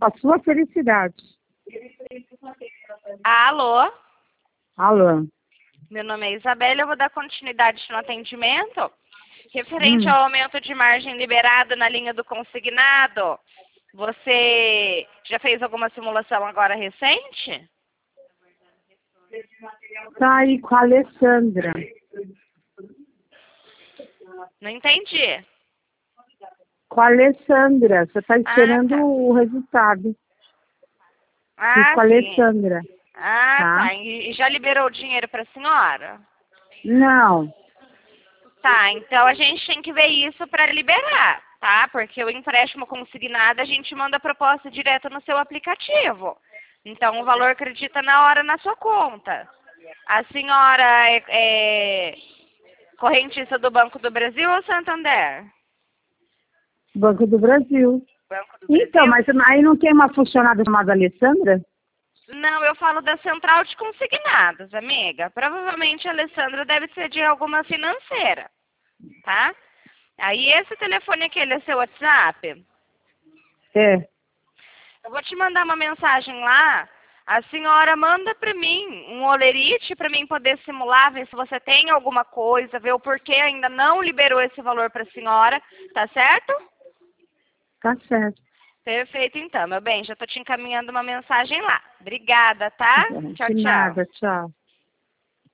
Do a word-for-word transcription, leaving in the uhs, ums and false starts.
para sua felicidade. Alô? Alô? Meu nome é Isabela, eu vou dar continuidade no atendimento. Referente Hum. ao aumento de margem liberado na linha do consignado, você já fez alguma simulação agora recente? Tá aí com a Alessandra. Não entendi. Com a Alessandra. Você está esperando Ah, tá. o resultado. Fiz Ah, com a sim. Alessandra. Ah, Tá? tá. E e já liberou o dinheiro para a senhora? Não. Tá, então a gente tem que ver isso para liberar, tá? Porque o empréstimo consignado a gente manda a proposta direto no seu aplicativo. Então o valor acredita na hora na sua conta. A senhora é, é correntista do Banco do Brasil ou Santander? Banco do Brasil. Banco do Então, Brasil? mas aí não tem uma funcionária chamada Alessandra? Não, eu falo da central de consignados, amiga. Provavelmente a Alessandra deve ser de alguma financeira, tá? Aí esse telefone aqui, ele é seu WhatsApp? É. Eu vou te mandar uma mensagem lá. A senhora manda para mim um olerite para mim poder simular, ver se você tem alguma coisa, ver o porquê ainda não liberou esse valor para a senhora, tá certo? Tá certo. Perfeito, então, meu bem. Já tô te encaminhando uma mensagem lá. Obrigada, tá? Tchau, De tchau. nada. Tchau.